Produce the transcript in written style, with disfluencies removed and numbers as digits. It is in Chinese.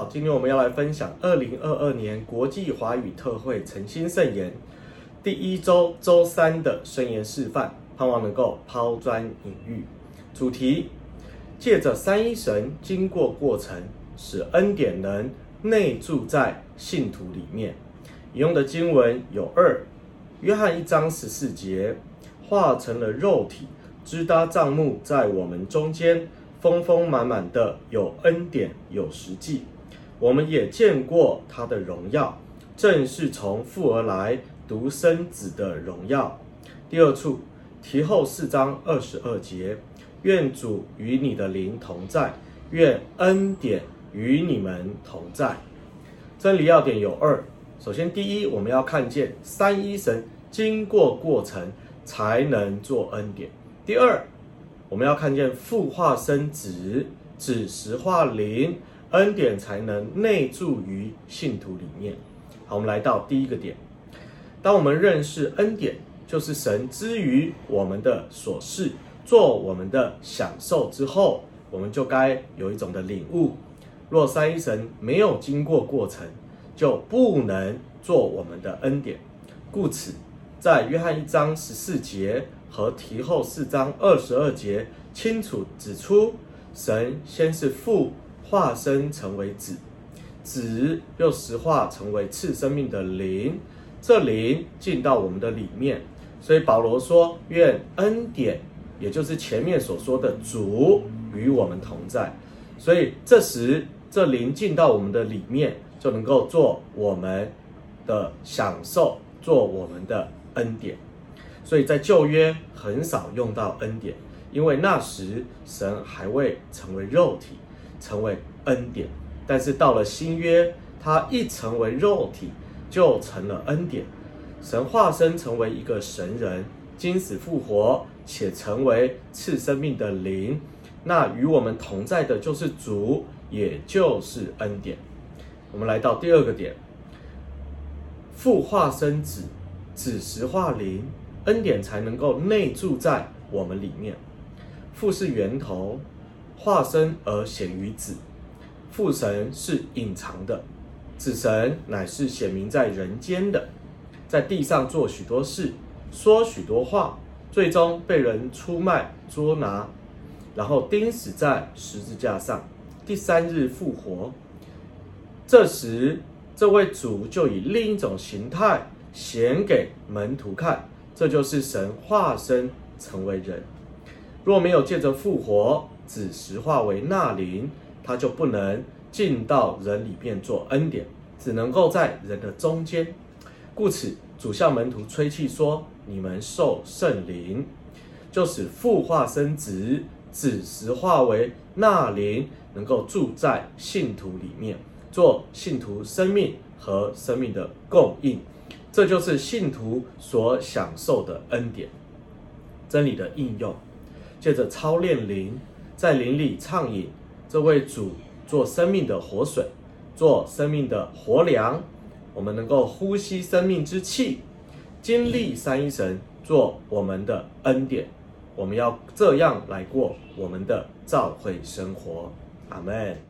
好，今天我们要来分享2022年国际华语特会诚心圣言第一周周三的圣言示范，盼望能够抛砖引玉。主题：借着三一神经过过程，使恩典能内住在信徒里面。引用的经文有约翰1章14节，化成了肉体，支搭帐幕在我们中间，丰丰满满的有恩典有实际。我们也见过他的荣耀，正是从父而来独生子的荣耀。第二处，提后4章22节，愿主与你的灵同在，愿恩典与你们同在。真理要点有首先第一，我们要看见三一神经过过程才能做恩典。第二，我们要看见父化生子，子实化灵，恩典才能内住于信徒里面。好，我们来到第一个点。当我们认识恩典就是神之于我们的所事，做我们的享受之后，我们就该有一种的领悟。若三一神没有经过过程，就不能做我们的恩典。故此，在约翰1章14节和提后4章22节清楚指出，神先是父化身成为子，子又实化成为赐生命的灵，这灵进到我们的里面。所以保罗说，愿恩典，也就是前面所说的主与我们同在。所以这时这灵进到我们的里面，就能够做我们的享受，做我们的恩典。所以在旧约很少用到恩典，因为那时神还未成为肉体，成为恩典。但是到了新约，他一成为肉体，就成了恩典。神化身成为一个神人，经死复活，且成为赐生命的灵。那与我们同在的就是主，也就是恩典。我们来到第二个点，父化生子，子实化灵，恩典才能够内住在我们里面。父是源头，化身而显于子。父神是隐藏的，子神乃是显明在人间的，在地上做许多事，说许多话，最终被人出卖捉拿，然后钉死在十字架上，第3日复活。这时这位主就以另一种形态显给门徒看，这就是神化身成为人。若没有借着复活，子实化为那灵，他就不能进到人里面做恩典，只能够在人的中间。故此主向门徒吹气说，你们受圣灵，就使父化生子，子实化为那灵，能够住在信徒里面，做信徒生命和生命的供应。这就是信徒所享受的恩典。真理的应用，借着操练灵，在灵里畅饮，这位主做生命的活水，做生命的活粮，我们能够呼吸生命之气，经历三一神做我们的恩典。我们要这样来过我们的教会生活。阿们。